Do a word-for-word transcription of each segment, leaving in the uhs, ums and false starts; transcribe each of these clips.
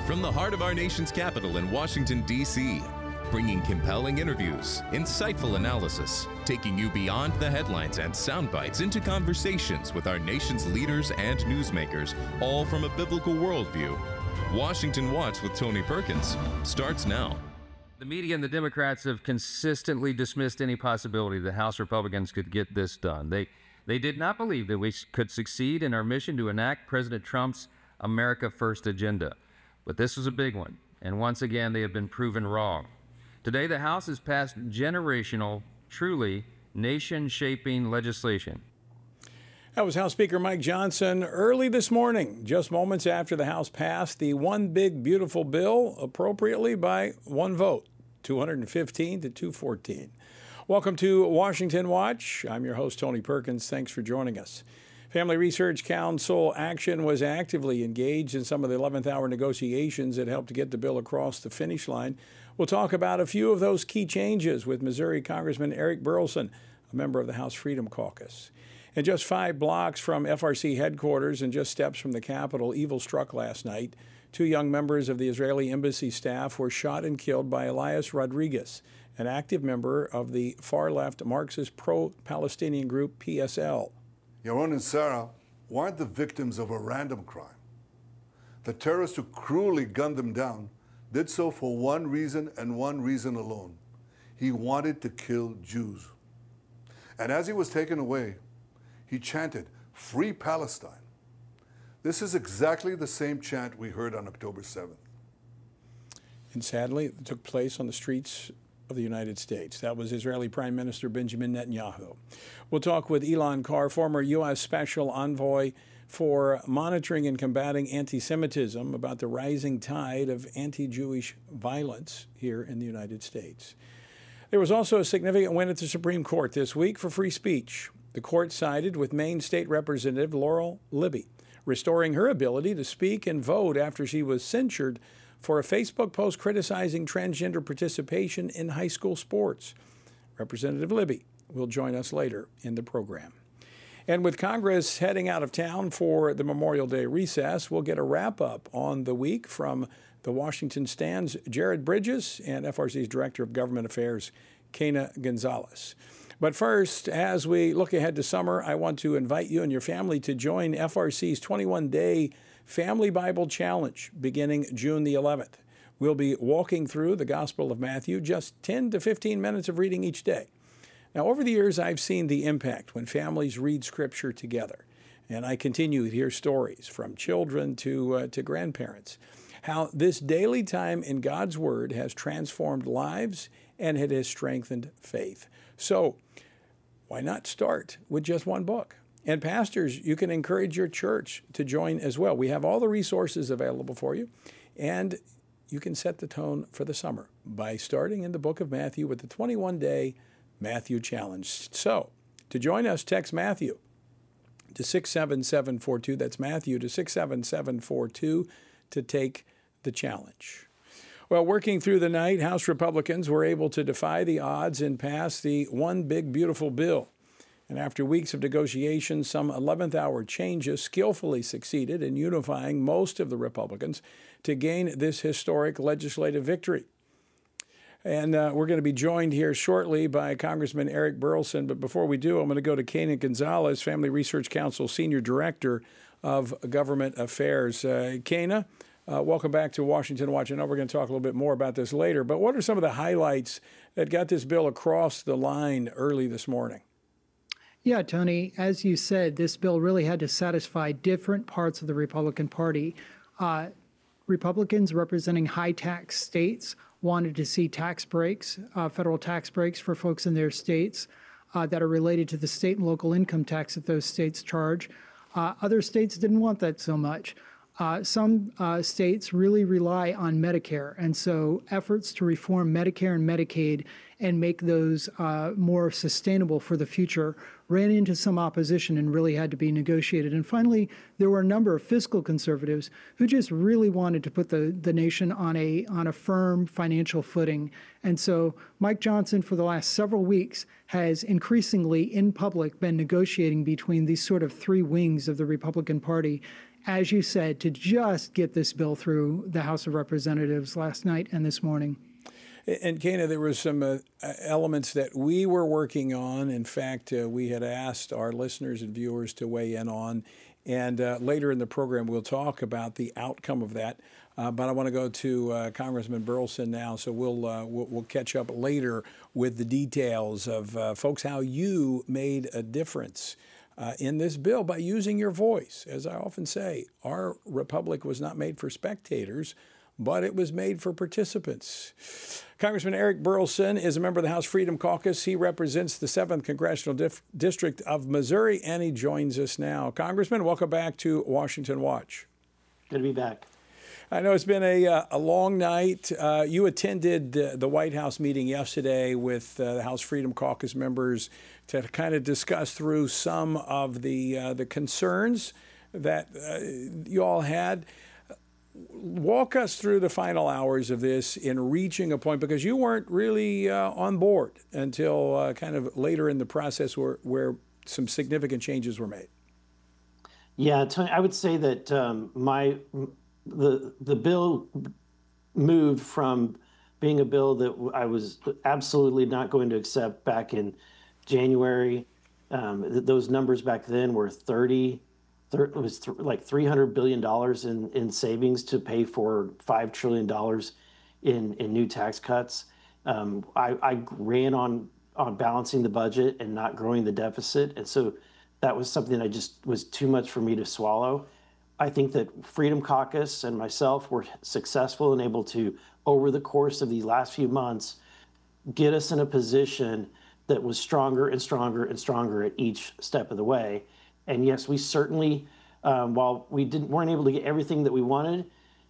From the heart of our nation's capital in Washington, D C, bringing compelling interviews, insightful analysis, taking you beyond the headlines and sound bites into conversations with our nation's leaders and newsmakers, all from a biblical worldview. Washington Watch with Tony Perkins starts now. The media and the Democrats have consistently dismissed any possibility that House Republicans could get this done. They they did not believe that we could succeed in our mission to enact President Trump's America First agenda. But this was a big one, and once again they have been proven wrong. Today the House has passed generational, truly nation-shaping legislation. That was House Speaker Mike Johnson early this morning, just moments after the House passed the One Big Beautiful Bill, appropriately by one vote, two hundred fifteen to two fourteen. Welcome to Washington Watch. I'm your host, Tony Perkins. Thanks for joining us. Family Research Council Action was actively engaged in some of the eleventh hour negotiations that helped to get the bill across the finish line. We'll talk about a few of those key changes with Missouri Congressman Eric Burlison, a member of the House Freedom Caucus. And just five blocks from F R C headquarters and just steps from the Capitol, evil struck last night. Two young members of the Israeli embassy staff were shot and killed by Elias Rodriguez, an active member of the far-left Marxist pro-Palestinian group P S L. Yaron and Sarah weren't the victims of a random crime. The terrorist who cruelly gunned them down did so for one reason and one reason alone. He wanted to kill Jews. And as he was taken away, he chanted, "Free Palestine." This is exactly the same chant we heard on October seventh. And sadly, it took place on the streets of the United States. That was Israeli Prime Minister Benjamin Netanyahu. We'll talk with Ilan Carr, former U S Special Envoy for Monitoring and Combating Anti-Semitism, about the rising tide of anti-Jewish violence here in the United States. There was also a significant win at the Supreme Court this week for free speech. The court sided with Maine State Representative Laurel Libby, restoring her ability to speak and vote after she was censured for a Facebook post criticizing transgender participation in high school sports. Representative Libby will join us later in the program. And with Congress heading out of town for the Memorial Day recess, we'll get a wrap-up on the week from the Washington Stand's Jared Bridges and F R C's Director of Government Affairs, Kena Gonzalez. But first, as we look ahead to summer, I want to invite you and your family to join F R C's twenty-one day Family Bible Challenge beginning June the eleventh. We'll be walking through the Gospel of Matthew, just ten to fifteen minutes of reading each day. Now, over the years, I've seen the impact when families read Scripture together. And I continue to hear stories from children to, uh, to grandparents, how this daily time in God's Word has transformed lives and it has strengthened faith. So, why not start with just one book? And pastors, you can encourage your church to join as well. We have all the resources available for you, and you can set the tone for the summer by starting in the book of Matthew with the twenty-one day Matthew Challenge. So, to join us, text Matthew to six seven seven four two. That's Matthew to six seven seven four two to take the challenge. Well, working through the night, House Republicans were able to defy the odds and pass the One Big Beautiful Bill. And after weeks of negotiations, some eleventh hour changes skillfully succeeded in unifying most of the Republicans to gain this historic legislative victory. And uh, we're going to be joined here shortly by Congressman Eric Burlison. But before we do, I'm going to go to Kena Gonzalez, Family Research Council Senior Director of Government Affairs. Uh, Kena, uh, welcome back to Washington Watch. I know we're going to talk a little bit more about this later, but what are some of the highlights that got this bill across the line early this morning? Yeah, Tony, as you said, this bill really had to satisfy different parts of the Republican Party. Uh, Republicans representing high-tax states wanted to see tax breaks, uh, federal tax breaks for folks in their states uh, that are related to the state and local income tax that those states charge. Uh, other states didn't want that so much. Uh, some uh, states really rely on Medicare, and so efforts to reform Medicare and Medicaid and make those uh, more sustainable for the future ran into some opposition and really had to be negotiated. And finally, there were a number of fiscal conservatives who just really wanted to put the, the nation on a on a firm financial footing. And so Mike Johnson, for the last several weeks, has increasingly in public been negotiating between these sort of three wings of the Republican Party. as you said, to just get this bill through the House of Representatives last night and this morning. And Kana, there were some uh, elements that we were working on. In fact, uh, we had asked our listeners and viewers to weigh in on. And uh, later in the program, we'll talk about the outcome of that. Uh, but I want to go to uh, Congressman Burleson now, so we'll, uh, we'll we'll catch up later with the details of, uh, folks, how you made a difference uh, in this bill by using your voice. As I often say, our republic was not made for spectators, but it was made for participants. Congressman Eric Burleson is a member of the House Freedom Caucus. He represents the seventh Congressional Dif- District of Missouri, and he joins us now. Congressman, welcome back to Washington Watch. Good to be back. I know it's been a, uh, a long night. Uh, you attended uh, the White House meeting yesterday with uh, the House Freedom Caucus members to kind of discuss through some of the, uh, the concerns that uh, you all had. Walk us through the final hours of this in reaching a point, because you weren't really uh, on board until uh, kind of later in the process where, where some significant changes were made. Yeah, Tony, I would say that um, my the the bill moved from being a bill that I was absolutely not going to accept back in January. Um, th- those numbers back then were thirty. It was th- like three hundred billion dollars in, in savings to pay for five trillion dollars in, in new tax cuts. Um, I, I ran on, on balancing the budget and not growing the deficit. And so that was something that just was too much for me to swallow. I think that Freedom Caucus and myself were successful and able to, over the course of these last few months, get us in a position that was stronger and stronger and stronger at each step of the way. And yes, we certainly, um, while we didn't weren't able to get everything that we wanted,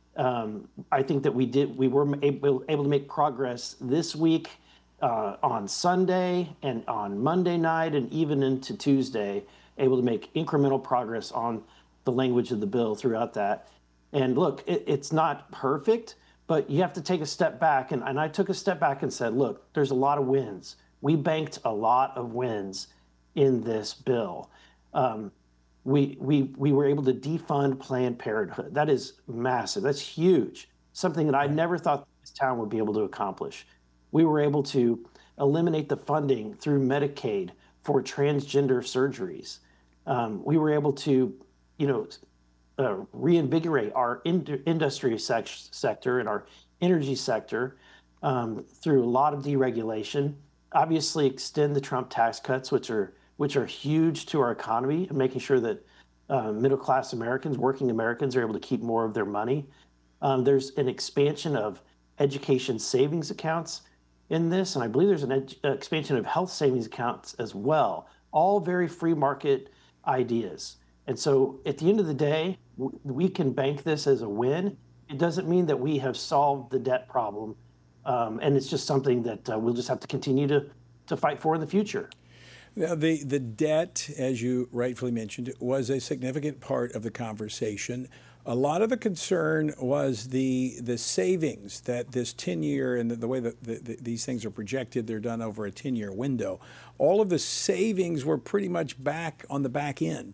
um, I think that we did. We were able, able to make progress this week, uh, on Sunday and on Monday night, and even into Tuesday, able to make incremental progress on the language of the bill throughout that. And look, it, it's not perfect, but you have to take a step back. And, and I took a step back and said, look, there's a lot of wins. We banked a lot of wins in this bill. Um, we we we were able to defund Planned Parenthood. That is massive. That's huge. Something that I never thought this town would be able to accomplish. We were able to eliminate the funding through Medicaid for transgender surgeries. Um, we were able to, you know, uh, reinvigorate our in- industry sec- sector and our energy sector um, through a lot of deregulation. Obviously, extend the Trump tax cuts, which are which are huge to our economy, and making sure that uh, middle-class Americans, working Americans, are able to keep more of their money. Um, there's an expansion of education savings accounts in this, and I believe there's an ed- expansion of health savings accounts as well, all very free market ideas. And so at the end of the day, w- we can bank this as a win. It doesn't mean that we have solved the debt problem, um, and it's just something that uh, we'll just have to continue to, to fight for in the future. Now, the, the debt, as you rightfully mentioned, was a significant part of the conversation. A lot of the concern was the the savings that this ten-year, and the, the way that the, the, these things are projected, they're done over a ten-year window. All of the savings were pretty much back on the back end.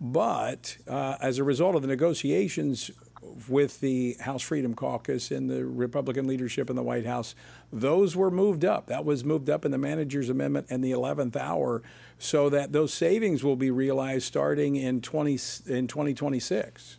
But uh, as a result of the negotiations with the House Freedom Caucus and the Republican leadership in the White House, those were moved up. That was moved up in the manager's amendment in the eleventh hour, so that those savings will be realized starting in twenty in twenty twenty-six.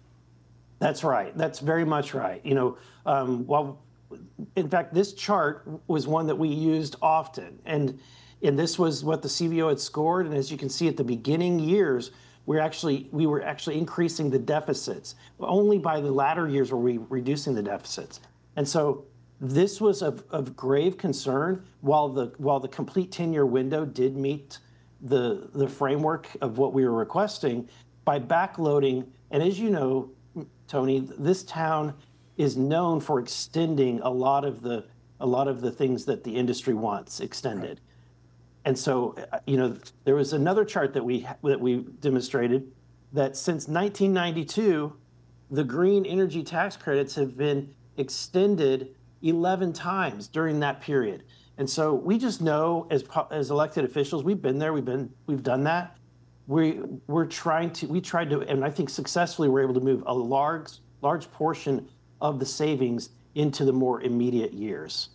That's right. That's very much right. You know, um, well, in fact, this chart was one that we used often, and and this was what the C B O had scored. And as you can see, at the beginning years, we're actually we were actually increasing the deficits. Only by the latter years were we reducing the deficits. And so this was of, of grave concern. While the while the complete ten-year window did meet the the framework of what we were requesting, by backloading, and as you know, Tony, this town is known for extending a lot of the a lot of the things that the industry wants extended. Right. And so, you know, there was another chart that we that we demonstrated that since nineteen ninety-two, the green energy tax credits have been extended eleven times during that period. And so we just know, as as elected officials, we've been there, we've been we've done that. we we're trying to we tried to, and I think successfully, we're able to move a large large portion of the savings into the more immediate years.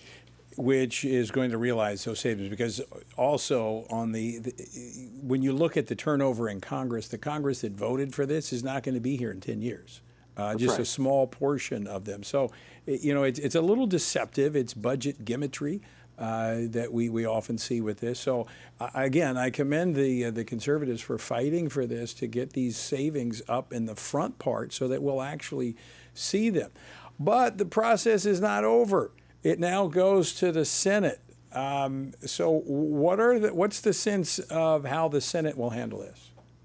Which is going to realize those savings, because also on the, the when you look at the turnover in Congress, the Congress that voted for this is not going to be here in ten years. Uh, just right. a small portion of them. So, you know, it's, it's a little deceptive. It's budget gimmickry uh, that we, we often see with this. So, uh, again, I commend the uh, the conservatives for fighting for this to get these savings up in the front part so that we'll actually see them. But the process is not over. It now goes to the Senate. Um, so, what are the, what's the sense of how the Senate will handle this?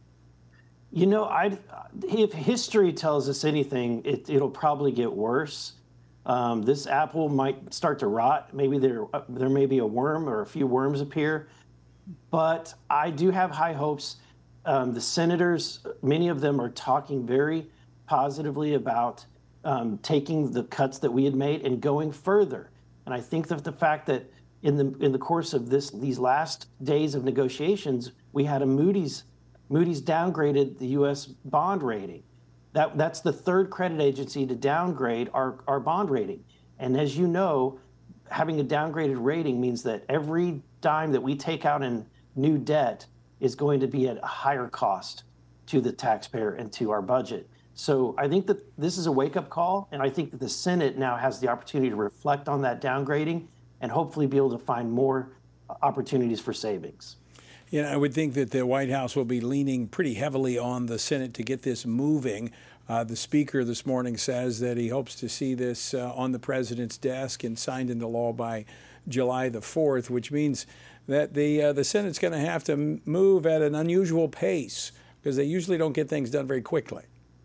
You know, I if history tells us anything, it, it'll probably get worse. Um, this apple might start to rot. Maybe there there may be a worm or a few worms appear. But I do have high hopes. Um, the senators, many of them are talking very positively about um, taking the cuts that we had made and going further. And I think that the fact that in the in the course of this these last days of negotiations, we had a Moody's Moody's downgraded the U S bond rating. That, that's the third credit agency to downgrade our, our bond rating. And as you know, having a downgraded rating means that every dime that we take out in new debt is going to be at a higher cost to the taxpayer and to our budget. So I think that this is a wake-up call, and I think that the Senate now has the opportunity to reflect on that downgrading and hopefully be able to find more opportunities for savings. You know, I would think that the White House will be leaning pretty heavily on the Senate to get this moving. Uh, the Speaker this morning says that he hopes to see this uh, on the President's desk and signed into law by July the fourth, which means that the uh, the Senate's going to have to move at an unusual pace because they usually don't get things done very quickly.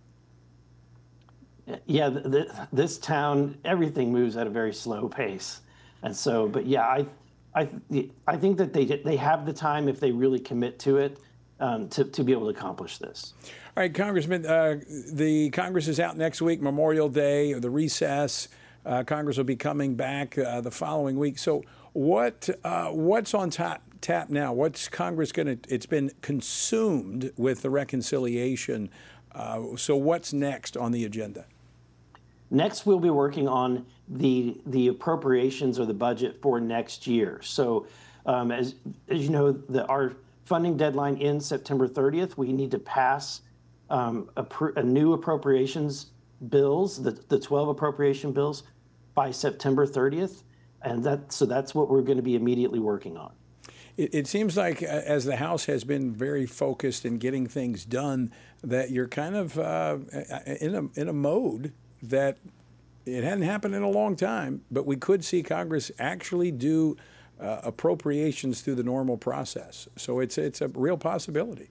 Yeah, th th this town, everything moves at a very slow pace. And so, but yeah, I I, I think that they they have the time if they really commit to it um, to, to be able to accomplish this. All right, Congressman, uh, the Congress is out next week, Memorial Day, or the recess. Uh, Congress will be coming back uh, the following week. So what uh, what's on tap, tap now? What's Congress going to, it's been consumed with the reconciliation. Uh, so what's next on the agenda? Next, we'll be working on the the appropriations or the budget for next year. So, um, as as you know, the, our funding deadline ends September thirtieth. We need to pass um, a, a new appropriations bills, the the twelve appropriation bills, by September thirtieth, and that so that's what we're going to be immediately working on. It, it seems like as the House has been very focused in getting things done, that you're kind of uh, in a in a mode that it hadn't happened in a long time, but we could see Congress actually do uh, appropriations through the normal process. So it's it's a real possibility.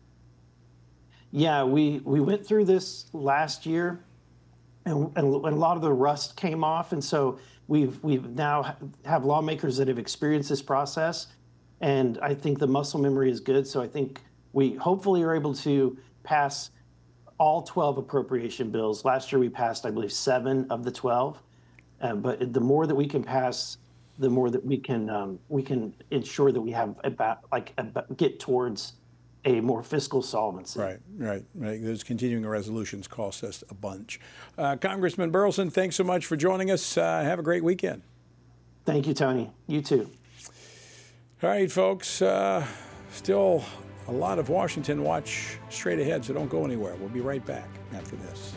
Yeah, we, we went through this last year, and, and a lot of the rust came off, and so we've we've now have lawmakers that have experienced this process, and I think the muscle memory is good. So I think we hopefully are able to pass all twelve appropriation bills. Last year we passed, I believe, seven of the twelve. Uh, but the more that we can pass, the more that we can um, we can ensure that we have about like about, get towards a more fiscal solvency. Right, right, right. Those continuing resolutions cost us a bunch. Uh, Congressman Burleson, thanks so much for joining us. Uh, have a great weekend. Thank you, Tony. You too. All right, folks. Uh, still a lot of Washington watch straight ahead, so don't go anywhere. We'll be right back after this.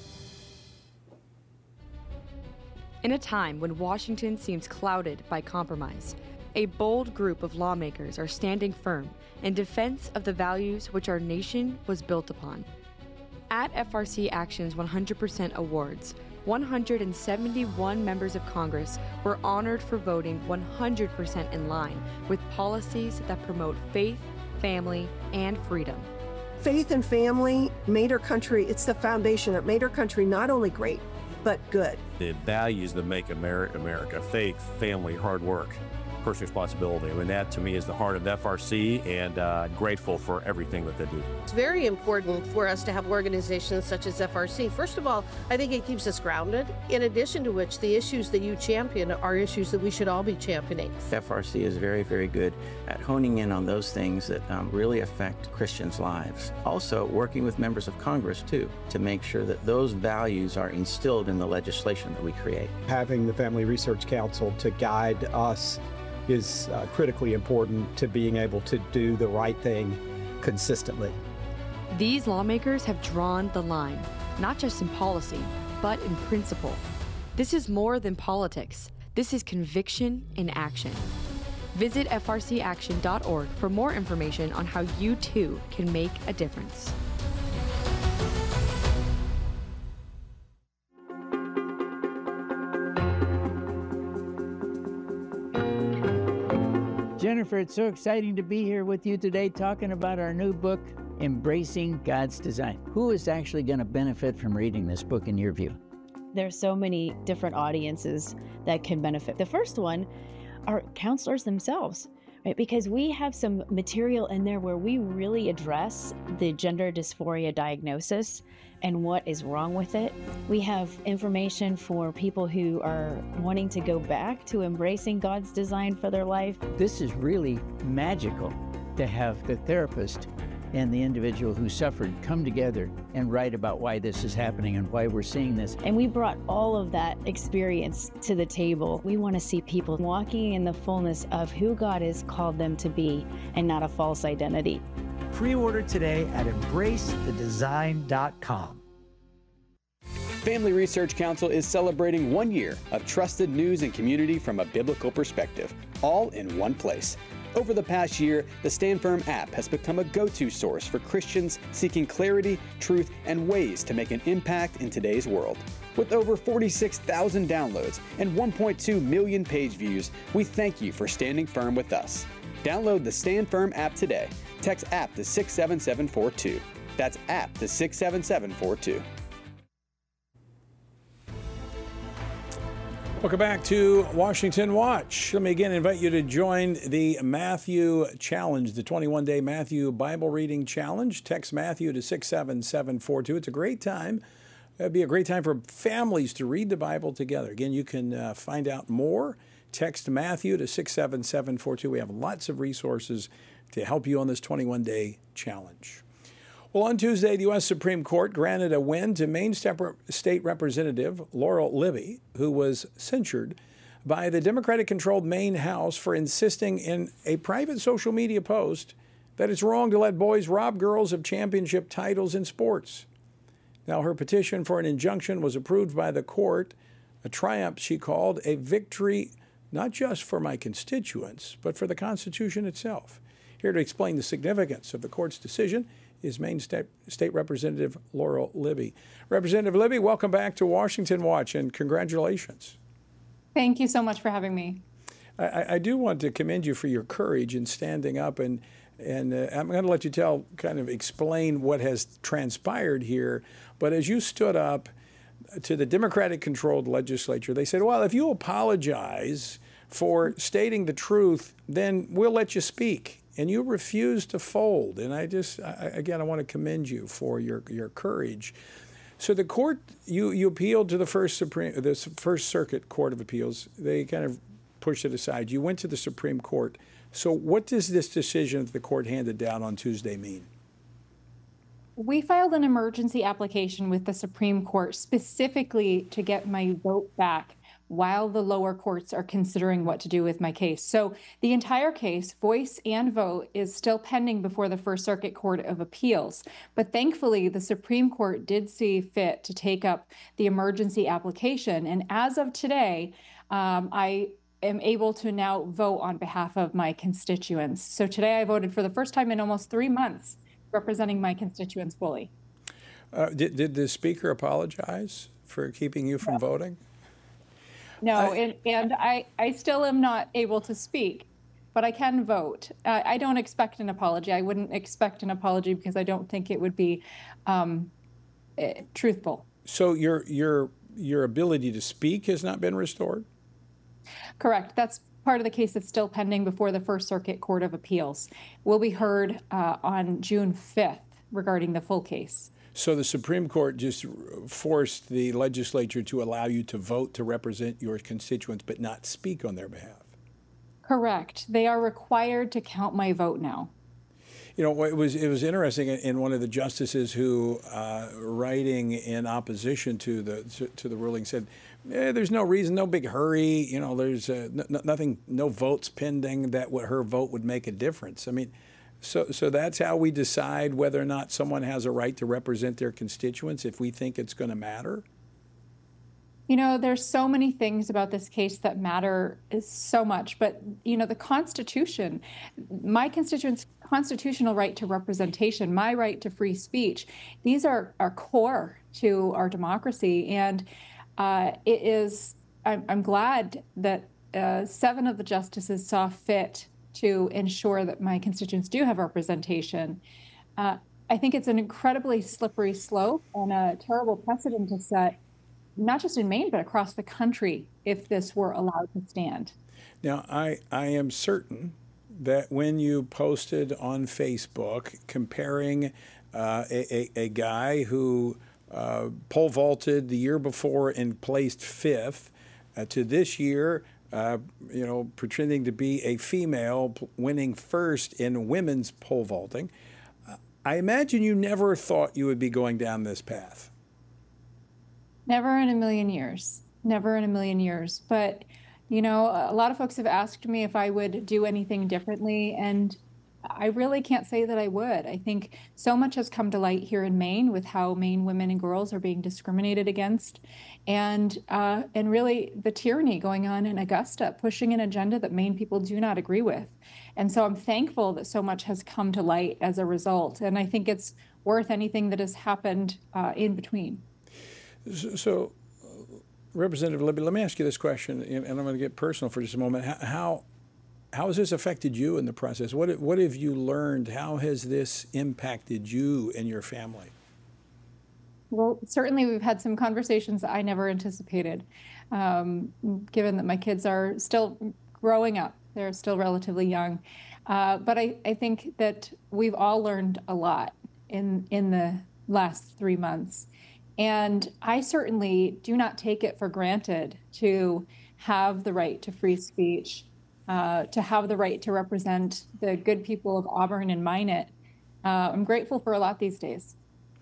In a time when Washington seems clouded by compromise, a bold group of lawmakers are standing firm in defense of the values which our nation was built upon. At F R C Action's one hundred percent Awards, one hundred seventy-one members of Congress were honored for voting one hundred percent in line with policies that promote faith, family, and freedom. Faith and family made our country, it's the foundation that made our country not only great, but good. The values that make America, America, faith, family, hard work. personal responsibility. I mean, that to me is the heart of the F R C, and uh, grateful for everything that they do. It's very important for us to have organizations such as F R C. First of all, I think it keeps us grounded, in addition to which the issues that you champion are issues that we should all be championing. F R C is very, very good at honing in on those things that um, really affect Christians' lives. Also, working with members of Congress, too, to make sure that those values are instilled in the legislation that we create. Having the Family Research Council to guide us is uh, critically important to being able to do the right thing consistently. These lawmakers have drawn the line, not just in policy, but in principle. This is more than politics. This is conviction in action. Visit F R C action dot org for more information on how you too can make a difference. Jennifer, it's so exciting to be here with you today talking about our new book, Embracing God's Design. Who is actually going to benefit from reading this book in your view? There's so many different audiences that can benefit. The first one are counselors themselves, right? Because we have some material in there where we really address the gender dysphoria diagnosis and what is wrong with it. We have information for people who are wanting to go back to embracing God's design for their life. This is really magical to have the therapist and the individual who suffered come together and write about why this is happening and why we're seeing this. And we brought all of that experience to the table. We want to see people walking in the fullness of who God has called them to be and not a false identity. Pre-order today at embrace the design dot com. Family Research Council is celebrating one year of trusted news and community from a biblical perspective, all in one place. Over the past year, the Stand Firm app has become a go-to source for Christians seeking clarity, truth, and ways to make an impact in today's world. With over forty-six thousand downloads and one point two million page views, we thank you for standing firm with us. Download the Stand Firm app today. Text app to six seven seven four two. That's app to six seven seven four two. Welcome back to Washington Watch. Let me again invite you to join the Matthew Challenge, the twenty-one day Matthew Bible Reading Challenge. Text Matthew to six seven seven four two. It's a great time. It'd be a great time for families to read the Bible together. Again, you can uh, find out more. Text Matthew to six seven seven four two. We have lots of resources to help you on this twenty-one day challenge. Well, on Tuesday, the U S Supreme Court granted a win to Maine State Representative Laurel Libby, who was censured by the Democratic-controlled Maine House for insisting in a private social media post that it's wrong to let boys rob girls of championship titles in sports. Now, her petition for an injunction was approved by the court, a triumph she called a victory not just for my constituents, but for the Constitution itself. Here to explain the significance of the court's decision is Maine State, State Representative Laurel Libby. Representative Libby, welcome back to Washington Watch, and congratulations. Thank you so much for having me. I, I do want to commend you for your courage in standing up, and and uh, I'm going to let you tell, kind of explain what has transpired here. But as you stood up to the Democratic-controlled legislature, they said, well, if you apologize for stating the truth, then we'll let you speak. And you refused to fold. And I just, I, again, I want to commend you for your, your courage. So the court, you, you appealed to the First Supreme, the First Circuit Court of Appeals. They kind of pushed it aside. You went to the Supreme Court. So what does this decision that the court handed down on Tuesday mean? We filed an emergency application with the Supreme Court specifically to get my vote back while the lower courts are considering what to do with my case. So the entire case, voice and vote, is still pending before the First Circuit Court of Appeals. But thankfully, the Supreme Court did see fit to take up the emergency application. And as of today, um, I am able to now vote on behalf of my constituents. So today I voted for the first time in almost three months, representing my constituents fully. Uh, did, did the Speaker apologize for keeping you from no. voting? No, I, and, and I, I still am not able to speak, but I can vote. Uh, I don't expect an apology. I wouldn't expect an apology because I don't think it would be um, uh, truthful. So your your your ability to speak has not been restored? Correct. That's part of the case that's still pending before the First Circuit Court of Appeals. Will be heard uh, on June fifth regarding the full case. So the Supreme Court just forced the legislature to allow you to vote to represent your constituents but not speak on their behalf. Correct. They are required to count my vote now. You know, it was it was interesting in one of the justices who, uh, writing in opposition to the to, to the ruling, said, eh, "There's no reason, no big hurry. You know, there's uh, n- nothing, no votes pending that what her vote would make a difference." I mean, so so that's how we decide whether or not someone has a right to represent their constituents if we think it's going to matter. You know, there's so many things about this case that matter so much, but, you know, the Constitution, my constituents' constitutional right to representation, my right to free speech, these are, are core to our democracy. And uh, it is, I'm, I'm glad that uh, seven of the justices saw fit to ensure that my constituents do have representation. Uh, I think it's an incredibly slippery slope and a terrible precedent to set, not just in Maine, but across the country, if this were allowed to stand. Now, I, I am certain that when you posted on Facebook comparing uh, a, a, a guy who uh, pole vaulted the year before and placed fifth uh, to this year, uh, you know, pretending to be a female winning first in women's pole vaulting, uh, I imagine you never thought you would be going down this path. Never in a million years. Never in a million years. But, you know, a lot of folks have asked me if I would do anything differently, and I really can't say that I would. I think so much has come to light here in Maine with how Maine women and girls are being discriminated against, and uh, and really the tyranny going on in Augusta, pushing an agenda that Maine people do not agree with. And so I'm thankful that so much has come to light as a result, and I think it's worth anything that has happened uh, in between. So, Representative Libby, let me ask you this question, and I'm going to get personal for just a moment. How how has this affected you in the process? What what have you learned? How has this impacted you and your family? Well, certainly we've had some conversations that I never anticipated, um, given that my kids are still growing up. They're still relatively young. Uh, but I, I think that we've all learned a lot in in the last three months. And I certainly do not take it for granted to have the right to free speech, uh, to have the right to represent the good people of Auburn and Minot. Uh, I'm grateful for a lot these days.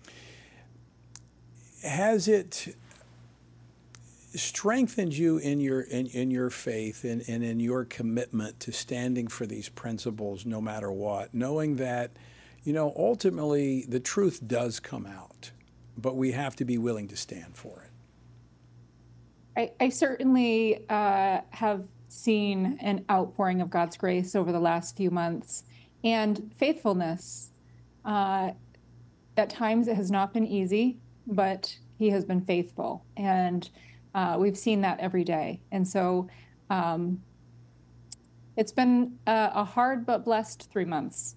Has it strengthened you in your in, in your faith and, and in your commitment to standing for these principles no matter what, knowing that, you know, ultimately the truth does come out, but we have to be willing to stand for it? I, I certainly uh, have seen an outpouring of God's grace over the last few months, and faithfulness. Uh, at times it has not been easy, but he has been faithful, and uh, we've seen that every day. And so um, it's been a, a hard but blessed three months.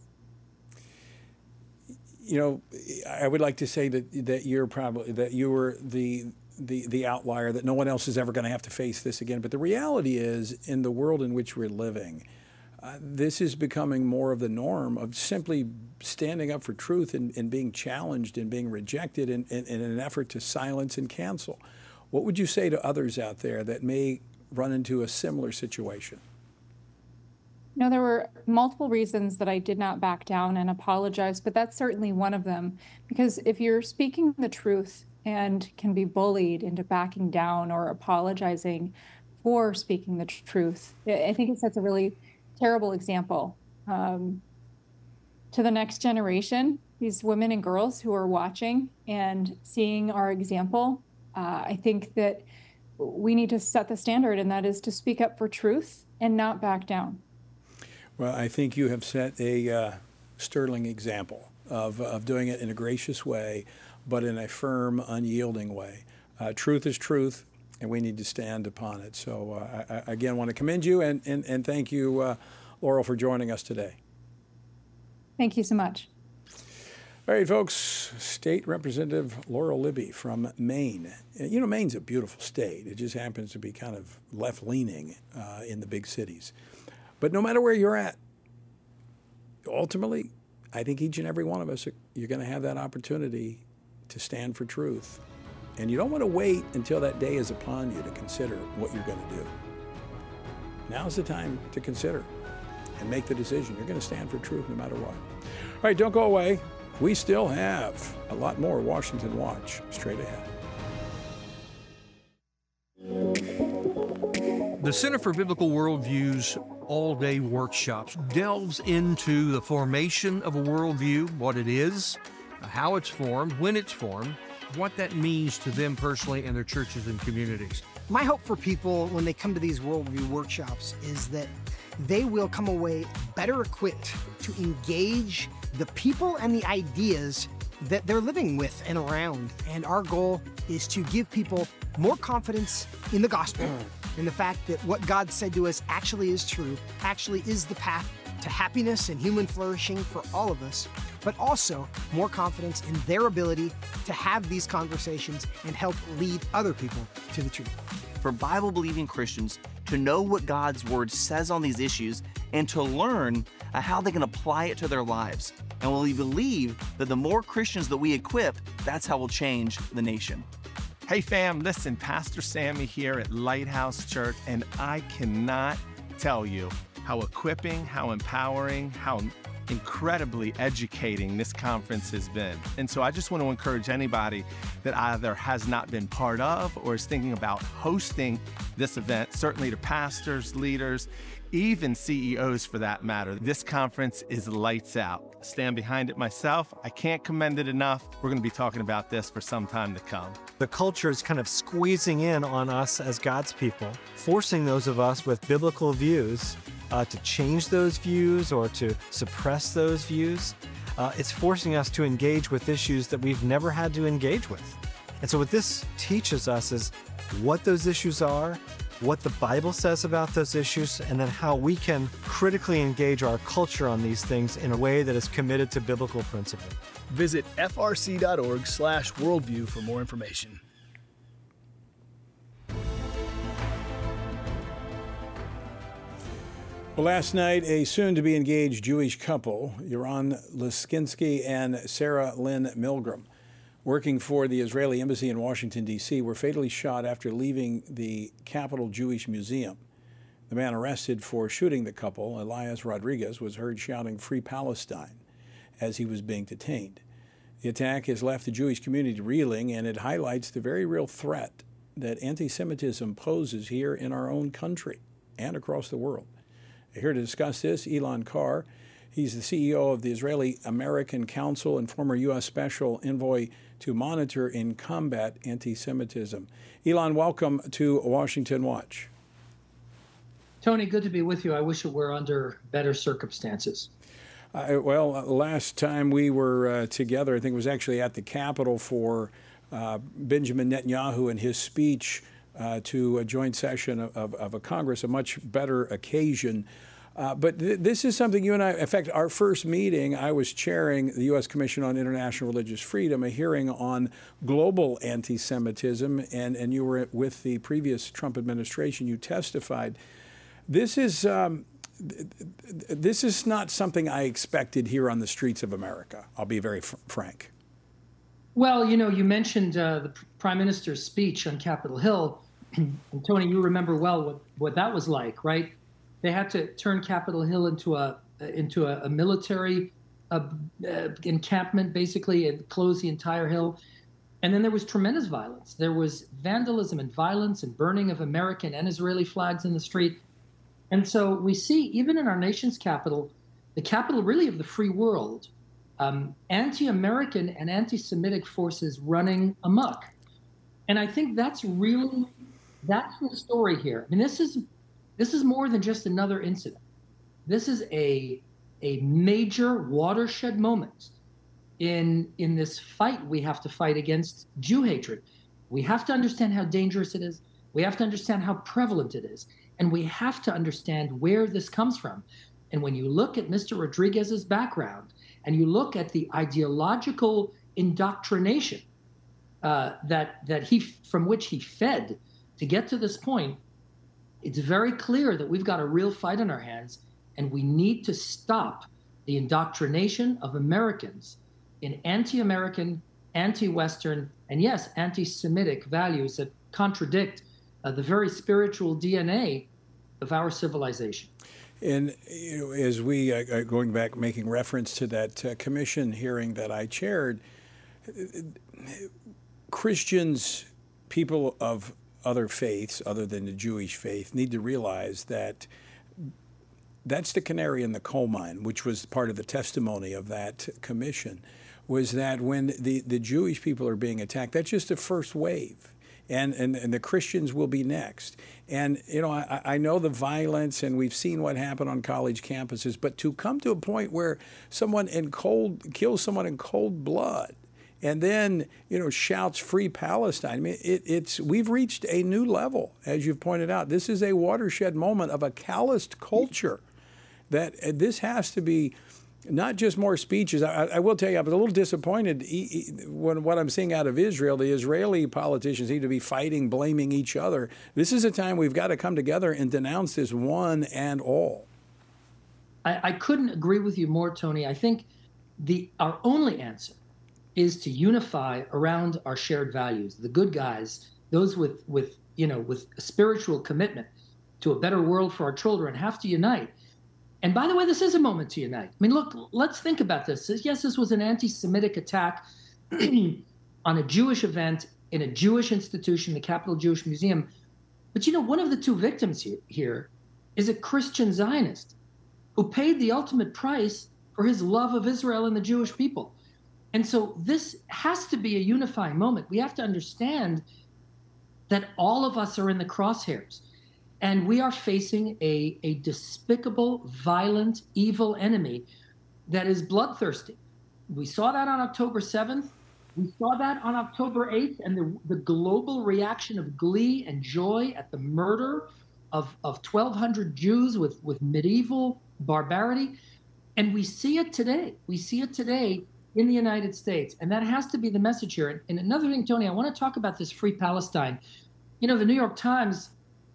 You know, I would like to say that that you're probably that you were the the the outlier, that no one else is ever going to have to face this again. But the reality is, in the world in which we're living, uh, this is becoming more of the norm of simply standing up for truth and, and being challenged and being rejected in, in, in an effort to silence and cancel. What would you say to others out there that may run into a similar situation? No, there were multiple reasons that I did not back down and apologize, but that's certainly one of them. Because if you're speaking the truth and can be bullied into backing down or apologizing for speaking the truth, I think it sets a really terrible example um, to the next generation, these women and girls who are watching and seeing our example. Uh, I think that we need to set the standard, and that is to speak up for truth and not back down. Well, I think you have set a uh, sterling example of, of doing it in a gracious way, but in a firm, unyielding way. Uh, truth is truth, and we need to stand upon it. So uh, I, I again want to commend you and, and, and thank you, uh, Laurel, for joining us today. Thank you so much. All right, folks, State Representative Laura Libby from Maine. You know, Maine's a beautiful state. It just happens to be kind of left-leaning uh, in the big cities. But no matter where you're at, ultimately, I think each and every one of us, you're going to have that opportunity to stand for truth. And you don't want to wait until that day is upon you to consider what you're going to do. Now's the time to consider and make the decision. You're going to stand for truth no matter what. All right, don't go away. We still have a lot more Washington Watch straight ahead. The Center for Biblical Worldview's all-day workshops delves into the formation of a worldview, what it is, how it's formed, when it's formed, what that means to them personally and their churches and communities. My hope for people when they come to these worldview workshops is that they will come away better equipped to engage the people and the ideas that they're living with and around. And our goal is to give people more confidence in the gospel, in the fact that what God said to us actually is true, actually is the path to happiness and human flourishing for all of us, but also more confidence in their ability to have these conversations and help lead other people to the truth. For Bible-believing Christians to know what God's Word says on these issues and to learn uh, how they can apply it to their lives. And we believe that the more Christians that we equip, that's how we'll change the nation. Hey fam, listen, Pastor Sammy here at Lighthouse Church, and I cannot tell you how equipping, how empowering, how incredibly educating this conference has been. And so I just want to encourage anybody that either has not been part of or is thinking about hosting this event, certainly to pastors, leaders, even C E Os for that matter. This conference is lights out. I stand behind it myself. I can't commend it enough. We're going to be talking about this for some time to come. The culture is kind of squeezing in on us as God's people, forcing those of us with biblical views uh, to change those views or to suppress those views. Uh, it's forcing us to engage with issues that we've never had to engage with. And so what this teaches us is what those issues are, what the Bible says about those issues, and then how we can critically engage our culture on these things in a way that is committed to biblical principle. Visit f r c dot org slash worldview for more information. Well, last night, a soon-to-be engaged Jewish couple, Yaron Liskinsky and Sarah Lynn Milgram, working for the Israeli embassy in Washington, D C, were fatally shot after leaving the Capitol Jewish Museum. The man arrested for shooting the couple, Elias Rodriguez, was heard shouting "Free Palestine" as he was being detained. The attack has left the Jewish community reeling, and it highlights the very real threat that anti-Semitism poses here in our own country and across the world. Here to discuss this, Ilan Carr. He's the C E O of the Israeli American Council and former U S Special Envoy to monitor and combat anti-Semitism. Ilan, welcome to Washington Watch. Tony, good to be with you. I wish it were under better circumstances. Uh, well, last time we were uh, together, I think it was actually at the Capitol for uh, Benjamin Netanyahu and his speech uh, to a joint session of, of, of a Congress, a much better occasion. Uh, but th- this is something you and I, in fact, our first meeting, I was chairing the U S Commission on International Religious Freedom, a hearing on global anti-Semitism, and, and you were with the previous Trump administration. You testified. This is um, th- th- this is not something I expected here on the streets of America. I'll be very fr- frank. Well, you know, you mentioned uh, the Prime Minister's speech on Capitol Hill. And Tony, you remember well what, what that was like, right? They had to turn Capitol Hill into a into a, a military uh, uh, encampment, basically, and close the entire hill. And then there was tremendous violence. There was vandalism and violence and burning of American and Israeli flags in the street. And so we see, even in our nation's capital, the capital really of the free world, um, anti-American and anti-Semitic forces running amok. And I think that's really, that's the story here. I mean, this is this is more than just another incident. This is a a major watershed moment in in this fight we have to fight against Jew hatred. We have to understand how dangerous it is. We have to understand how prevalent it is. And we have to understand where this comes from. And when you look at Mister Rodriguez's background and you look at the ideological indoctrination uh, that that he from which he fed to get to this point, it's very clear that we've got a real fight on our hands, and we need to stop the indoctrination of Americans in anti-American, anti-Western, and yes, anti-Semitic values that contradict uh, the very spiritual D N A of our civilization. And you know, as we uh, going back, making reference to that uh, commission hearing that I chaired, Christians, people of other faiths other than the Jewish faith, need to realize that that's the canary in the coal mine, which was part of the testimony of that commission, was that when the, the Jewish people are being attacked, that's just the first wave. And, and, and the Christians will be next. And, you know, I, I know the violence, and we've seen what happened on college campuses, but to come to a point where someone in cold kills someone in cold blood and then, you know, shouts free Palestine. I mean, it, it's we've reached a new level, as you've pointed out. This is a watershed moment of a calloused culture that uh, this has to be not just more speeches. I, I will tell you, I was a little disappointed when what I'm seeing out of Israel. The Israeli politicians seem to be fighting, blaming each other. This is a time we've got to come together and denounce this one and all. I, I couldn't agree with you more, Tony. I think the our only answer is to unify around our shared values. The good guys, those with with you know with a spiritual commitment to a better world for our children, have to unite. And by the way, this is a moment to unite. I mean, look, let's think about this. Yes, this was an anti-Semitic attack on a Jewish event in a Jewish institution, the Capitol Jewish Museum. But you know, one of the two victims here is a Christian Zionist who paid the ultimate price for his love of Israel and the Jewish people. And so this has to be a unifying moment. We have to understand that all of us are in the crosshairs. And we are facing a, a despicable, violent, evil enemy that is bloodthirsty. We saw that on October seventh. We saw that on October eighth, and the, the global reaction of glee and joy at the murder of, of twelve hundred Jews with, with medieval barbarity. And we see it today. We see it today in the United States. And that has to be the message here. And, and another thing, Tony, I want to talk about this Free Palestine. You know, the New York Times,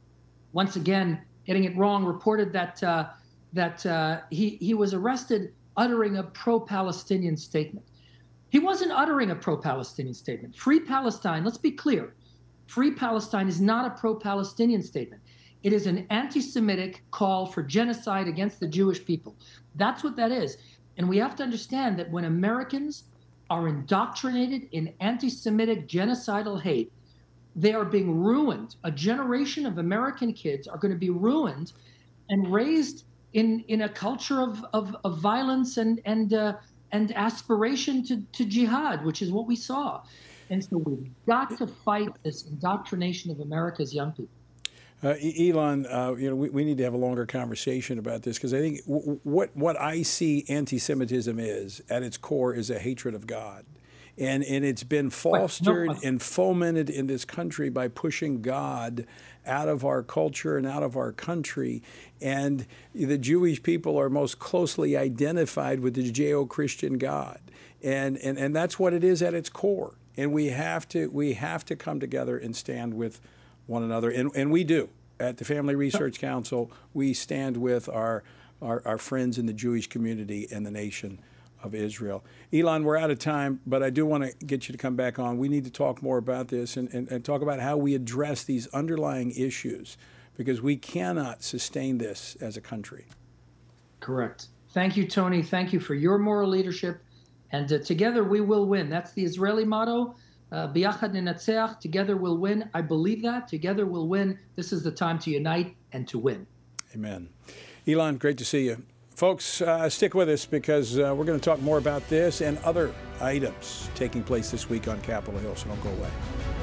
once again, getting it wrong, reported that uh, that uh, he, he was arrested uttering a pro-Palestinian statement. He wasn't uttering a pro-Palestinian statement. Free Palestine, let's be clear, Free Palestine is not a pro-Palestinian statement. It is an anti-Semitic call for genocide against the Jewish people. That's what that is. And we have to understand that when Americans are indoctrinated in anti-Semitic genocidal hate, they are being ruined. A generation of American kids are going to be ruined and raised in, in a culture of, of, of violence and and uh, and aspiration to, to jihad, which is what we saw. And so we've got to fight this indoctrination of America's young people. Uh, Elon, uh, you know, we, we need to have a longer conversation about this, because I think w what what I see anti-Semitism is, at its core, is a hatred of God. And, and it's been fostered and fomented in this country by pushing God out of our culture and out of our country. And the Jewish people are most closely identified with the Judeo-Christian God. And, and, and that's what it is at its core. And we have to, we have to come together and stand with one another. And, and we do. At the Family Research Council, we stand with our, our, our friends in the Jewish community and the nation of Israel. Elon, we're out of time, but I do want to get you to come back on. We need to talk more about this and, and, and talk about how we address these underlying issues, because we cannot sustain this as a country. Correct. Thank you, Tony. Thank you for your moral leadership. And uh, together we will win. That's the Israeli motto. B'yachad nenatzeach. Together we'll win. I believe that. Together we'll win. This is the time to unite and to win. Amen. Elon, great to see you. Folks, uh, stick with us, because uh, we're going to talk more about this and other items taking place this week on Capitol Hill, so don't go away.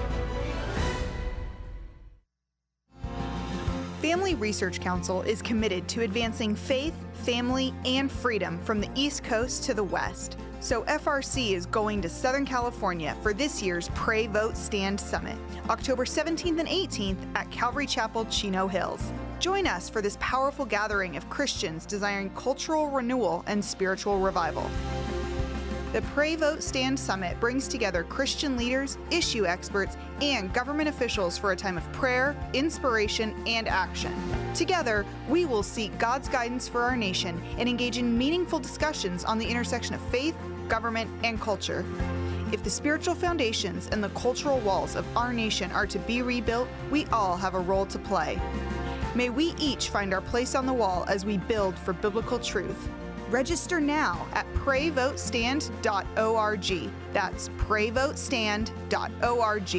Family Research Council is committed to advancing faith, family, and freedom from the East Coast to the West. So F R C is going to Southern California for this year's Pray, Vote, Stand Summit, October seventeenth and eighteenth at Calvary Chapel, Chino Hills. Join us for this powerful gathering of Christians desiring cultural renewal and spiritual revival. The Pray, Vote, Stand Summit brings together Christian leaders, issue experts, and government officials for a time of prayer, inspiration, and action. Together, we will seek God's guidance for our nation and engage in meaningful discussions on the intersection of faith, government, and culture. If the spiritual foundations and the cultural walls of our nation are to be rebuilt, we all have a role to play. May we each find our place on the wall as we build for biblical truth. Register now at pray vote stand dot org. That's pray vote stand dot org.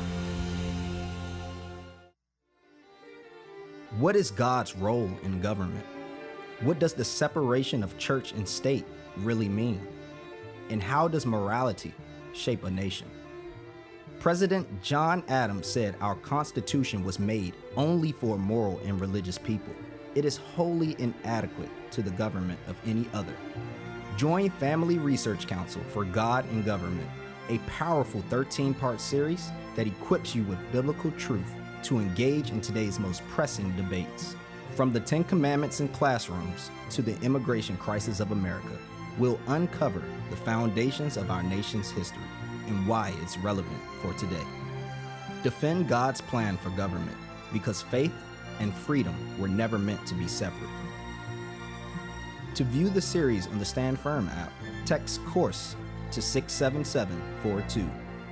What is God's role in government? What does the separation of church and state really mean? And how does morality shape a nation? President John Adams said our Constitution was made only for moral and religious people. It is wholly inadequate to the government of any other. Join Family Research Council for God and Government, a powerful thirteen-part series that equips you with biblical truth to engage in today's most pressing debates. From the Ten Commandments in classrooms to the immigration crisis of America, we'll uncover the foundations of our nation's history and why it's relevant for today. Defend God's plan for government, because faith and freedom were never meant to be separate. To view the series on the Stand Firm app, text COURSE to six seven seven four two.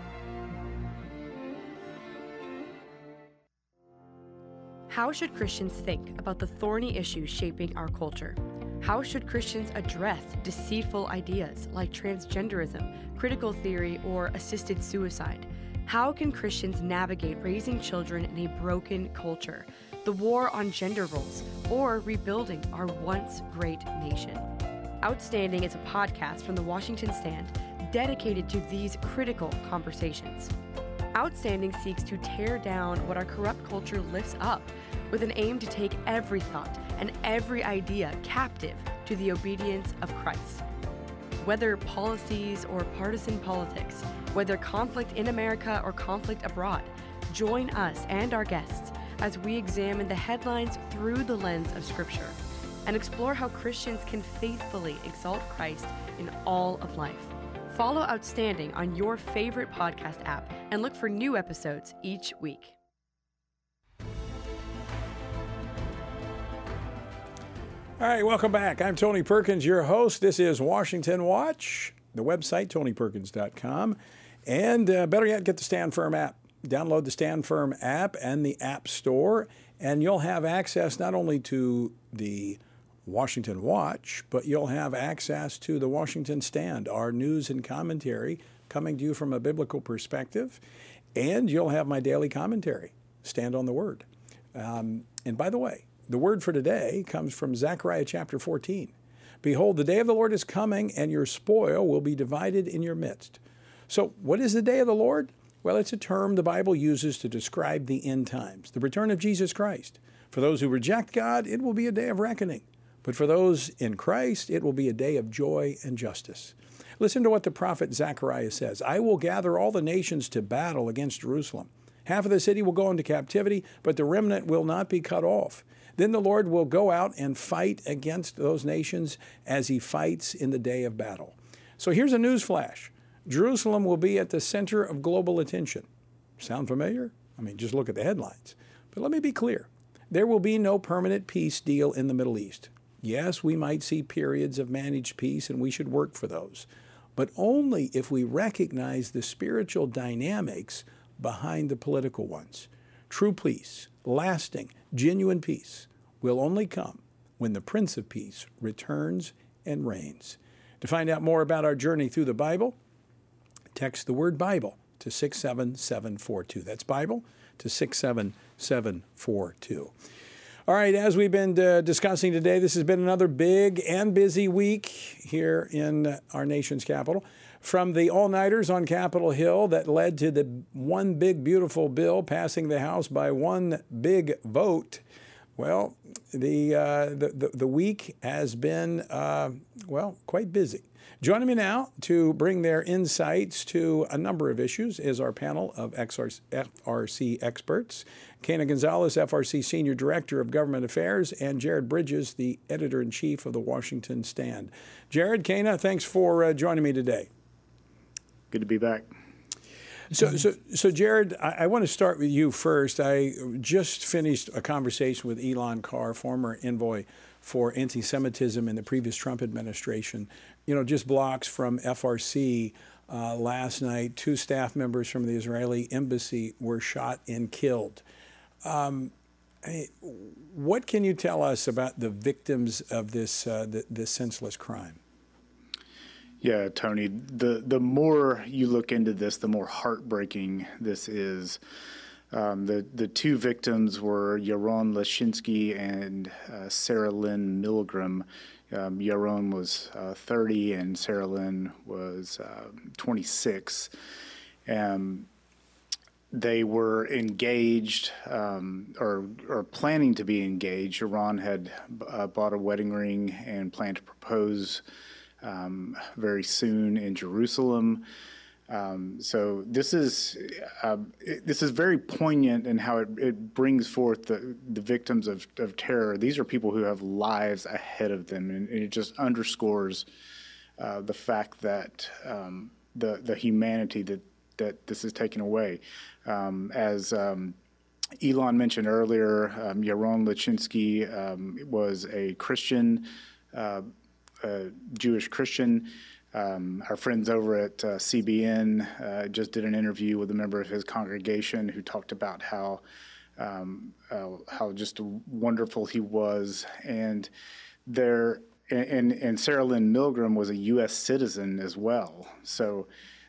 How should Christians think about the thorny issues shaping our culture? How should Christians address deceitful ideas like transgenderism, critical theory, or assisted suicide? How can Christians navigate raising children in a broken culture, the war on gender roles, or rebuilding our once great nation? Outstanding is a podcast from the Washington Stand dedicated to these critical conversations. Outstanding seeks to tear down what our corrupt culture lifts up with an aim to take every thought and every idea captive to the obedience of Christ. Whether policies or partisan politics, whether conflict in America or conflict abroad, join us and our guests as we examine the headlines through the lens of Scripture and explore how Christians can faithfully exalt Christ in all of life. Follow Outstanding on your favorite podcast app and look for new episodes each week. All right, welcome back. I'm Tony Perkins, your host. This is Washington Watch, the website, tony perkins dot com. And uh, better yet, get the Stand Firm app. Download the Stand Firm app and the App Store, and you'll have access not only to the Washington Watch, but you'll have access to the Washington Stand, our news and commentary coming to you from a biblical perspective. And you'll have my daily commentary, Stand on the Word. Um, and by the way, the word for today comes from Zechariah chapter fourteen. Behold, the day of the Lord is coming, and your spoil will be divided in your midst. So what is the day of the Lord? Well, it's a term the Bible uses to describe the end times, the return of Jesus Christ. For those who reject God, it will be a day of reckoning. But for those in Christ, it will be a day of joy and justice. Listen to what the prophet Zechariah says. I will gather all the nations to battle against Jerusalem. Half of the city will go into captivity, but the remnant will not be cut off. Then the Lord will go out and fight against those nations as he fights in the day of battle. So here's a news flash. Jerusalem will be at the center of global attention. Sound familiar? I mean, just look at the headlines. But let me be clear. There will be no permanent peace deal in the Middle East. Yes, we might see periods of managed peace, and we should work for those, but only if we recognize the spiritual dynamics behind the political ones. True peace, lasting, genuine peace, will only come when the Prince of Peace returns and reigns. To find out more about our journey through the Bible, text the word Bible to six seven seven four two. That's Bible to six seven seven four two. All right, as we've been uh, discussing today, this has been another big and busy week here in our nation's capital. From the all-nighters on Capitol Hill that led to the one big beautiful bill passing the House by one big vote, Well, the, uh, the, the, the week has been, uh, well, quite busy. Joining me now to bring their insights to a number of issues is our panel of F R C experts. Kayna Gonzalez, F R C Senior Director of Government Affairs, and Jared Bridges, the Editor-in-Chief of the Washington Stand. Jared, Kayna, thanks for uh, joining me today. Good to be back. So, so, so Jared, I, I want to start with you first. I just finished a conversation with Elan Carr, former envoy for anti-Semitism in the previous Trump administration. You know, just blocks from F R C uh, last night, two staff members from the Israeli embassy were shot and killed. Um, I, what can you tell us about the victims of this uh, the, this senseless crime? Yeah, Tony, the, the more you look into this, the more heartbreaking this is. Um, the, the two victims were Yaron Leshinsky and uh, Sarah Lynn Milgram. Um, Yaron was uh, thirty and Sarah Lynn was uh, twenty-six. Um, they were engaged um, or, or planning to be engaged. Yaron had uh, bought a wedding ring and planned to propose Um, very soon in Jerusalem. Um, so this is uh, it, this is very poignant in how it, it brings forth the, the victims of, of terror. These are people who have lives ahead of them, and, and it just underscores uh, the fact that um, the the humanity that that this is taken away. Um, as um, Elan mentioned earlier, um, Yaron Leshinsky um, was a Christian. Uh, Uh, Jewish Christian. Um, our friends over at uh, C B N uh, just did an interview with a member of his congregation who talked about how um, uh, how just wonderful he was, and there and and Sarah Lynn Milgram was a U S citizen as well. So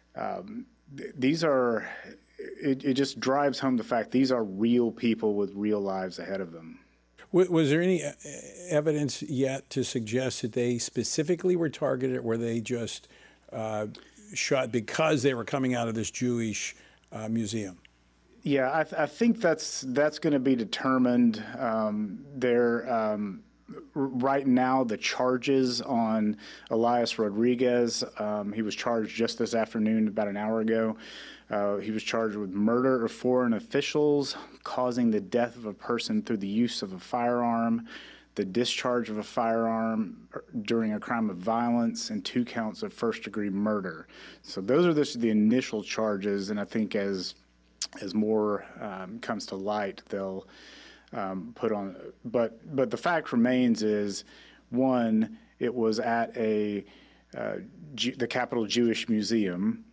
um, th- these are it, it just drives home the fact these are real people with real lives ahead of them. Was there any evidence yet to suggest that they specifically were targeted, or were they just uh, shot because they were coming out of this Jewish uh, museum? Yeah, I, th- I think that's that's going to be determined. Um, there, um, right now, the charges on Elias Rodriguez, um, he was charged just this afternoon, about an hour ago. Uh, he was charged with murder of foreign officials, causing the death of a person through the use of a firearm, the discharge of a firearm during a crime of violence, and two counts of first-degree murder. So those are the, the initial charges, and I think as as more um, comes to light, they'll um, put on. But but the fact remains is, one, it was at a uh, G- the Capitol Jewish Museum,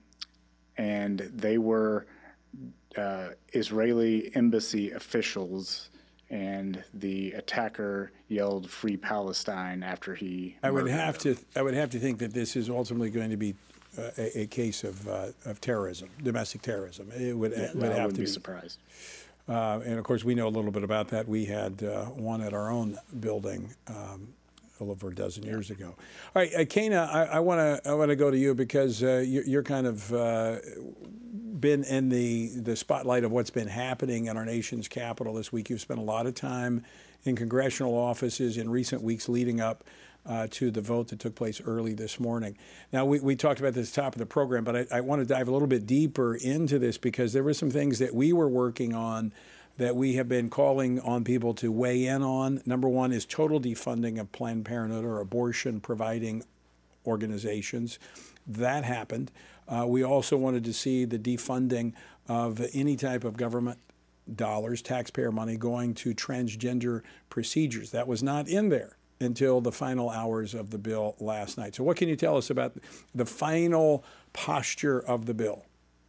and they were uh, Israeli embassy officials, and the attacker yelled "Free Palestine" after he. I would have them. to. I would have to think that this is ultimately going to be uh, a, a case of uh, of terrorism, domestic terrorism. It would, yeah, it would no, have I wouldn't to be be surprised. Uh, and of course, we know a little bit about that. We had uh, one at our own building. Um, a little over a dozen years ago. All right, uh, Kayna, I want to I want to go to you because uh, you're, you're kind of uh, been in the the spotlight of what's been happening in our nation's capital this week. You've spent a lot of time in congressional offices in recent weeks leading up uh, to the vote that took place early this morning. Now, we, we talked about this at the top of the program, but I, I want to dive a little bit deeper into this because there were some things that we were working on that we have been calling on people to weigh in on. Number one is total defunding of Planned Parenthood or abortion-providing organizations. That happened. Uh, we also wanted to see the defunding of any type of government dollars, taxpayer money, going to transgender procedures. That was not in there until the final hours of the bill last night. So what can you tell us about the final posture of the bill?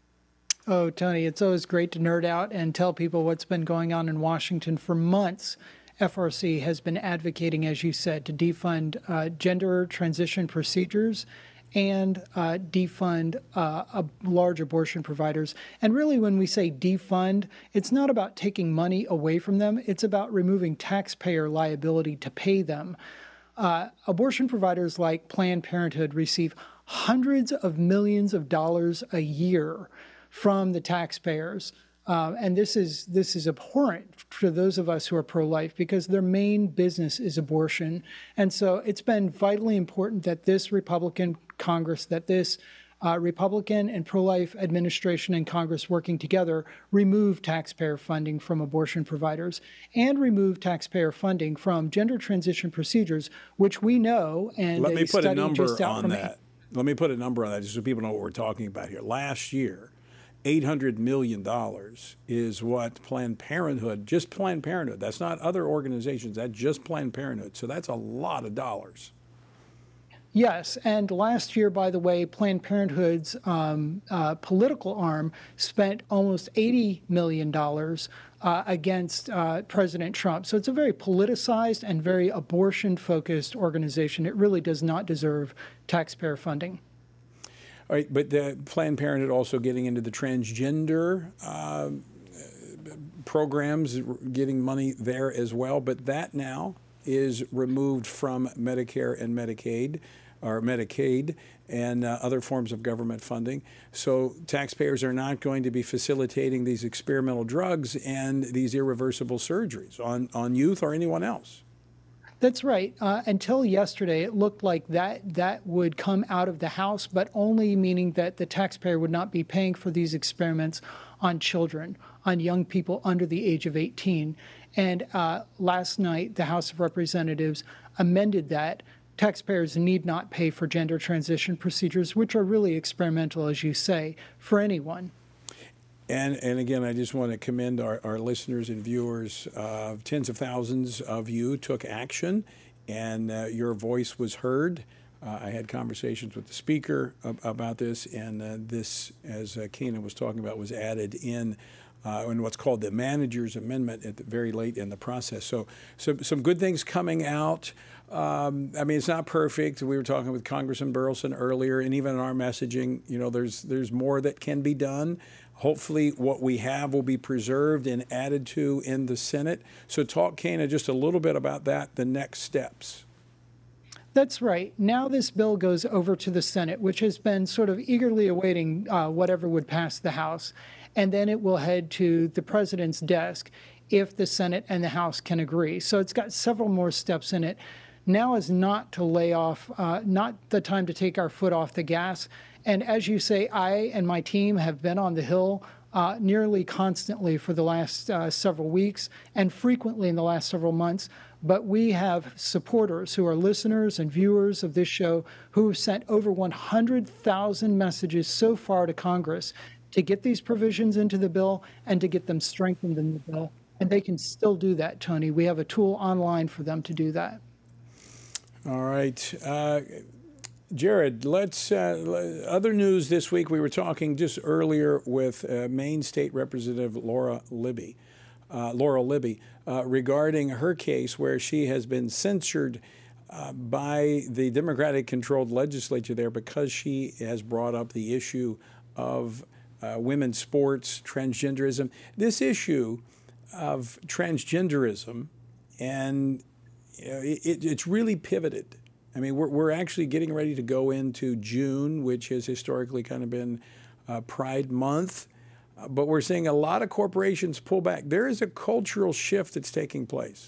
Oh, Tony, it's always great to nerd out and tell people what's been going on in Washington for months. F R C has been advocating, as you said, to defund uh, gender transition procedures and uh, defund uh, uh, large abortion providers. And really, when we say defund, it's not about taking money away from them. It's about removing taxpayer liability to pay them. Uh, abortion providers like Planned Parenthood receive hundreds of millions of dollars a year from the taxpayers Uh, and this is this is abhorrent for those of us who are pro-life because their main business is abortion. And so it's been vitally important that this Republican Congress, that this uh, Republican and pro-life administration and Congress working together remove taxpayer funding from abortion providers and remove taxpayer funding from gender transition procedures, which we know and let me put a number just out on from that. Let me put a number on that just so people know what we're talking about here. Last year, eight hundred million dollars is what Planned Parenthood, just Planned Parenthood, that's not other organizations, that's just Planned Parenthood. So that's a lot of dollars. Yes, and last year, by the way, Planned Parenthood's um, uh, political arm spent almost eighty million dollars uh, against uh, President Trump. So it's a very politicized and very abortion-focused organization. It really does not deserve taxpayer funding. All right, but the Planned Parenthood also getting into the transgender uh, programs, getting money there as well. But that now is removed from Medicare and Medicaid, or Medicaid, and uh, other forms of government funding. So taxpayers are not going to be facilitating these experimental drugs and these irreversible surgeries on, on youth or anyone else. That's right. Uh, until yesterday, it looked like that that would come out of the House, but only meaning that the taxpayer would not be paying for these experiments on children, on young people under the age of eighteen. And uh, last night, the House of Representatives amended that. Taxpayers need not pay for gender transition procedures, which are really experimental, as you say, for anyone. And, and again, I just want to commend our, our listeners and viewers. Uh, tens of thousands of you took action, and uh, your voice was heard. Uh, I had conversations with the speaker ab- about this, and uh, this, as uh, Kenan was talking about, was added in uh, in what's called the manager's amendment at the very late in the process. So, so some good things coming out. Um, I mean, it's not perfect. We were talking with Congressman Burleson earlier, and even in our messaging, you know, there's there's more that can be done. Hopefully what we have will be preserved and added to in the Senate. So talk, Kenan, just a little bit about that, the next steps. That's right. Now this bill goes over to the Senate, which has been sort of eagerly awaiting uh, whatever would pass the House. And then it will head to the president's desk if the Senate and the House can agree. So it's got several more steps in it. Now is not to lay off, uh, not the time to take our foot off the gas. And as you say, I and my team have been on the Hill uh, nearly constantly for the last uh, several weeks and frequently in the last several months. But we have supporters who are listeners and viewers of this show who have sent over one hundred thousand messages so far to Congress to get these provisions into the bill and to get them strengthened in the bill. And they can still do that, Tony. We have a tool online for them to do that. All right. Uh, Jared, let's, uh, other news this week, we were talking just earlier with uh, Maine State Representative Laura Libby, uh, Laurel Libby, uh, regarding her case where she has been censured uh, by the Democratic-controlled legislature there because she has brought up the issue of uh, women's sports, transgenderism. This issue of transgenderism, and you know, it, it's really pivoted. I mean, we're, we're actually getting ready to go into June, which has historically kind of been uh, Pride Month, uh, but we're seeing a lot of corporations pull back. There is a cultural shift that's taking place.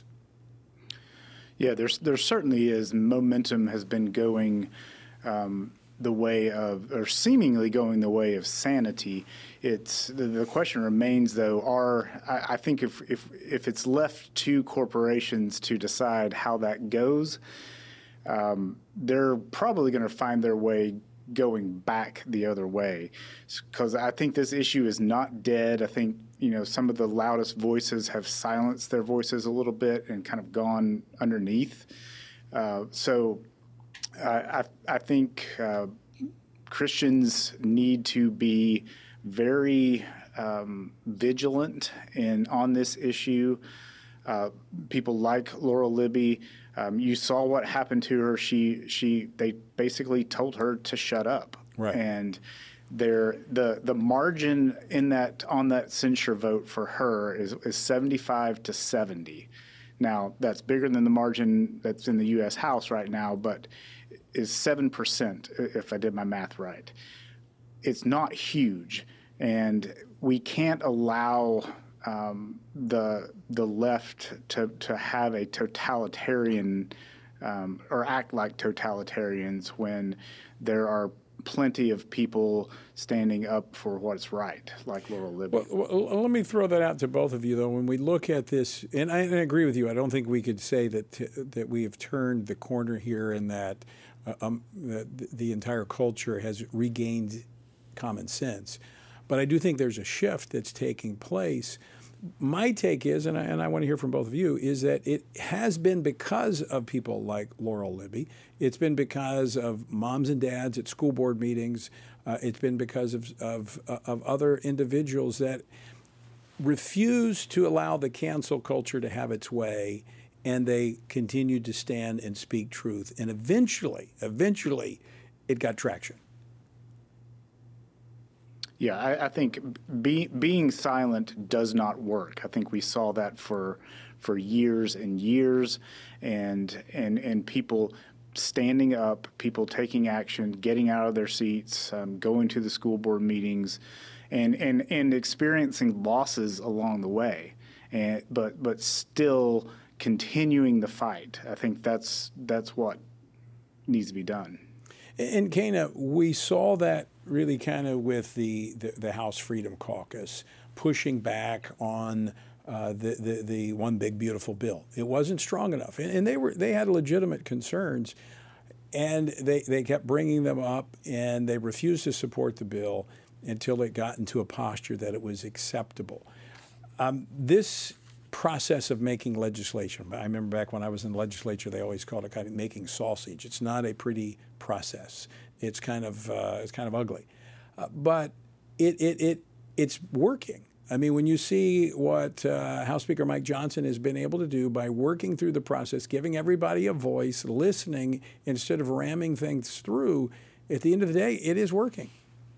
Yeah, there's there certainly is. Momentum has been going um, the way of, or seemingly going the way of sanity. It's the, the question remains, though, are I, I think if, if if it's left to corporations to decide how that goes, Um, they're probably going to find their way going back the other way, because I think this issue is not dead. I think, you know, some of the loudest voices have silenced their voices a little bit and kind of gone underneath. Uh, so uh, I, I think uh, Christians need to be very um, vigilant in on this issue. Uh, people like Laurel Libby, um, you saw what happened to her. She, she, they basically told her to shut up. Right. And there, the the margin in that on that censure vote for her is, is seventy-five to seventy. Now that's bigger than the margin that's in the U S House right now, but is seven percent if I did my math right. It's not huge. And we can't allow um, the the left to to have a totalitarian um, or act like totalitarians when there are plenty of people standing up for what's right, like Laurel Libby. Well, well, let me throw that out to both of you, though. When we look at this, and I, and I agree with you, I don't think we could say that that we have turned the corner here and that uh, um, the, the entire culture has regained common sense. But I do think there's a shift that's taking place. My take is, and I, and I want to hear from both of you, is that it has been because of people like Laurel Libby. It's been because of moms and dads at school board meetings. Uh, it's been because of, of, of other individuals that refuse to allow the cancel culture to have its way, and they continued to stand and speak truth. And eventually, eventually, it got traction. Yeah, I, I think be, being silent does not work. I think we saw that for for years and years, and and and people standing up, people taking action, getting out of their seats, um, going to the school board meetings, and and and experiencing losses along the way, and but but still continuing the fight. I think that's that's what needs to be done. And Kana, we saw that really kind of with the, the, the House Freedom Caucus pushing back on uh, the, the the one big beautiful bill. It wasn't strong enough, and, and they were they had legitimate concerns, and they they kept bringing them up, and they refused to support the bill until it got into a posture that it was acceptable. Um, this process of making legislation, I remember back when I was in the legislature, they always called it kind of making sausage. It's not a pretty process. It's kind of uh, it's kind of ugly, uh, but it it it it's working. I mean, when you see what uh, House Speaker Mike Johnson has been able to do by working through the process, giving everybody a voice, listening instead of ramming things through, at the end of the day, it is working.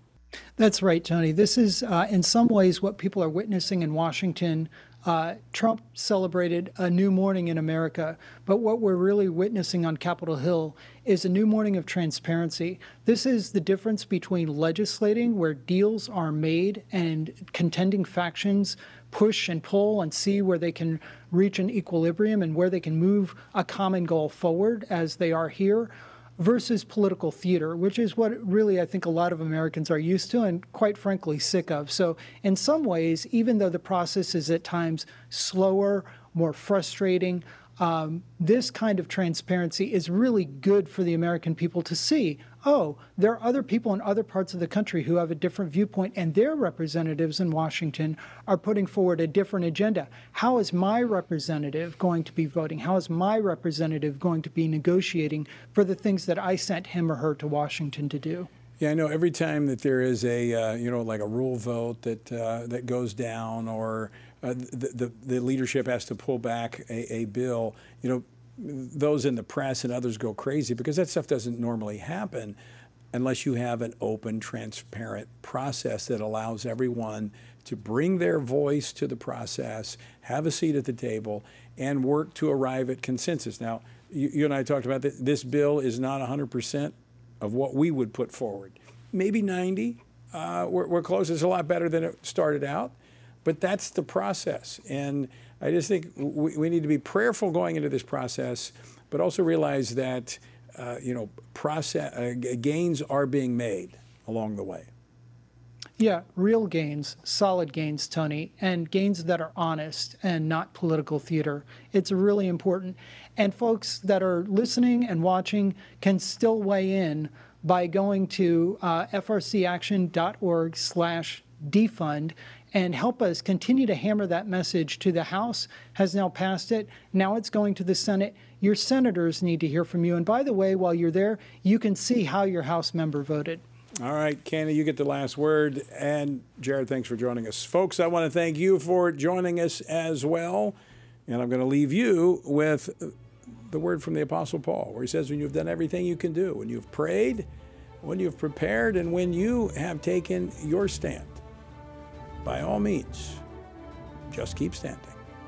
That's right, Tony. This is, uh, in some ways, what people are witnessing in Washington. Uh, Trump celebrated a new morning in America, but what we're really witnessing on Capitol Hill is a new morning of transparency. This is the difference between legislating, where deals are made and contending factions push and pull and see where they can reach an equilibrium and where they can move a common goal forward, as they are here, versus political theater, which is what really I think a lot of Americans are used to and quite frankly sick of. So in some ways, even though the process is at times slower, more frustrating, um, this kind of transparency is really good for the American people to see, oh, there are other people in other parts of the country who have a different viewpoint, and their representatives in Washington are putting forward a different agenda. How is my representative going to be voting? How is my representative going to be negotiating for the things that I sent him or her to Washington to do? Yeah, I know every time that there is a, uh, you know, like a rule vote that uh, that goes down, or uh, the, the the leadership has to pull back a, a bill, you know, those in the press and others go crazy because that stuff doesn't normally happen unless you have an open, transparent process that allows everyone to bring their voice to the process, have a seat at the table, and work to arrive at consensus. Now, you, you and I talked about that. This bill is not one hundred percent of what we would put forward. Maybe ninety. Uh, we're, we're close. It's a lot better than it started out. But that's the process. And I just think we, we need to be prayerful going into this process, but also realize that, uh, you know, process, uh, gains are being made along the way. Yeah, real gains, solid gains, Tony, and gains that are honest and not political theater. It's really important. And folks that are listening and watching can still weigh in by going to uh, frcaction.org slash defund and help us continue to hammer that message to the House. Has now passed it. Now it's going to the Senate. Your senators need to hear from you. And by the way, while you're there, you can see how your House member voted. All right, Kana, you get the last word. And Jared, thanks for joining us. Folks, I want to thank you for joining us as well. And I'm going to leave you with the word from the Apostle Paul, where he says, when you've done everything you can do, when you've prayed, when you've prepared, and when you have taken your stand, by all means, just keep standing.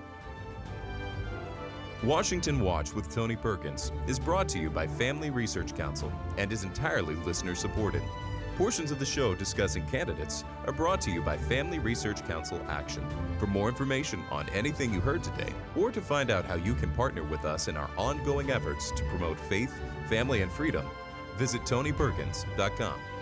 Washington Watch with Tony Perkins is brought to you by Family Research Council and is entirely listener supported. Portions of the show discussing candidates are brought to you by Family Research Council Action. For more information on anything you heard today, or to find out how you can partner with us in our ongoing efforts to promote faith, family, and freedom, visit tony perkins dot com.